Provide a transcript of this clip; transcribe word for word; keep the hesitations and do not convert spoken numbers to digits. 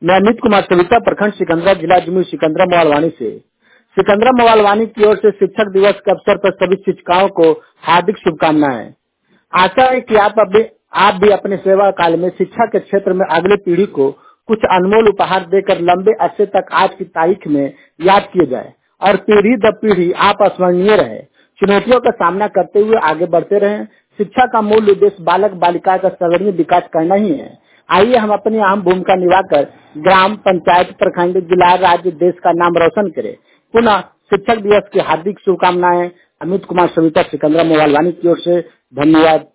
मैं अमित कुमार सविता, प्रखंड सिकंदरा, जिला जमुई सिकंदरा मोबाइलवाणी से। सिकंदरा मोबाइलवाणी की ओर से शिक्षक दिवस के अवसर पर सभी शिक्षिकाओं को हार्दिक शुभकामनाएं। आशा है कि आप अभी आप भी अपने सेवा काल में शिक्षा के क्षेत्र में अगली पीढ़ी को कुछ अनमोल उपहार देकर लंबे अरसे तक आज की तारीख में याद किए जाए और पीढ़ी दर पीढ़ी आप स्मरणीय रहे। चुनौतियों का सामना करते हुए आगे बढ़ते रहें। शिक्षा का मूल उद्देश्य बालक बालिका का सर्वांगीण विकास करना ही है। आइए हम अपनी अहम भूमिका निभाकर ग्राम पंचायत, प्रखंड, जिला, राज्य, देश का नाम रोशन करें। पुनः शिक्षक दिवस की हार्दिक शुभकामनाएं। अमित कुमार सविता, सिकंदरा मोबाइलवाणी की ओर से। धन्यवाद।